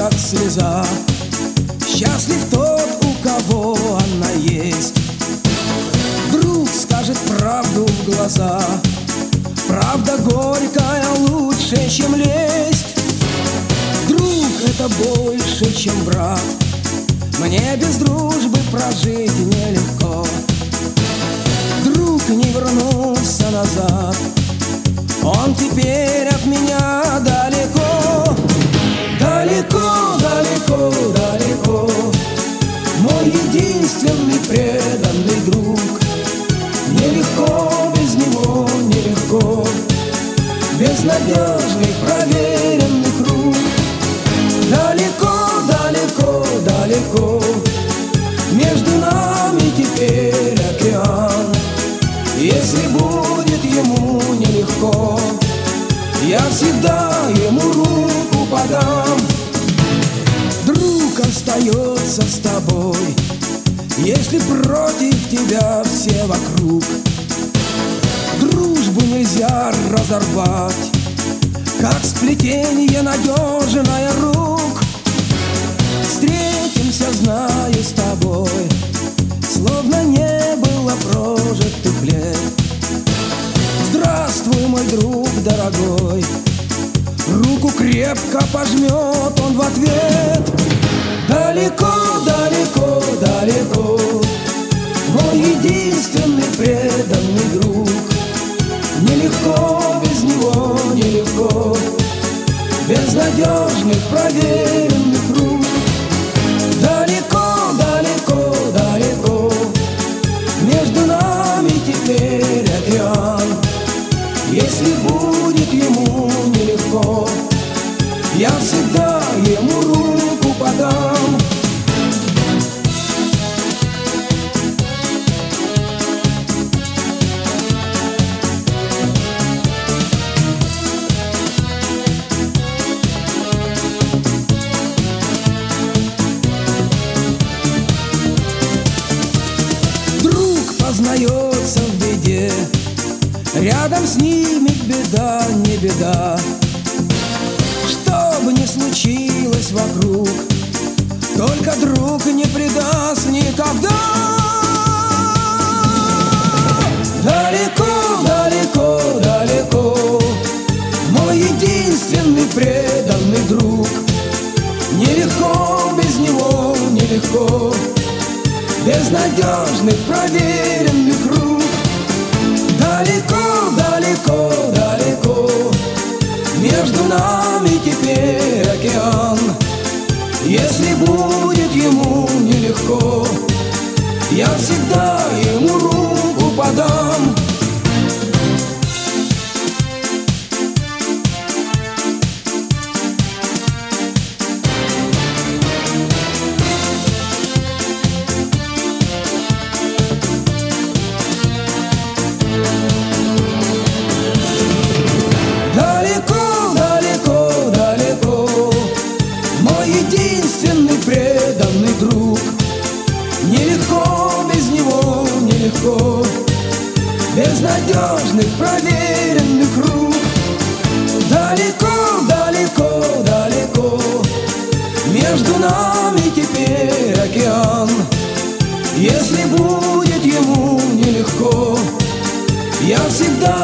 как слеза. Счастлив тот, у кого она есть. Друг скажет правду в глаза. Правда горькая лучше, чем лесть. Друг — это больше, чем брат. Мне без дружбы прожить нелегко. Друг не вернулся назад. Он теперь от меня далеко. Далеко, далеко, далеко. Мой единственный преданный друг. Нелегко без него, нелегко. Безнадежный, проверенный круг. Далеко, далеко, далеко. Между нами теперь океан. Если будет ему нелегко, я всегда ему руку подам. Друг остается с тобой, если против тебя все вокруг. Дружбу нельзя разорвать, как сплетение надежное рук. Встретимся, знаю, с тобой, словно не было прожитых лет. Здравствуй, мой друг дорогой. Руку крепко пожмет он в ответ. Далеко, далеко, далеко. Мой единственный преданный друг. Нелегко без него, нелегко. Безнадежный, проверенный круг. Далеко, далеко, далеко. Между нами теперь океан. Если будет ему нелегко, я всегда ему руку подам. Друг познается в беде, рядом с ними беда, не беда. Что бы ни случилось вокруг, только друг не предаст никогда. Далеко, далеко, далеко. Мой единственный преданный друг. Нелегко без него, нелегко. Безнадежный, проверенный круг. Далеко, далеко, далеко. Между нами теперь океан. Если будет ему нелегко, я всегда ему руку подам. Преданный друг. Нелегко без него, нелегко. Безнадежный, проверенный круг. Далеко, далеко, далеко. Между нами теперь океан. Если будет ему нелегко, я всегда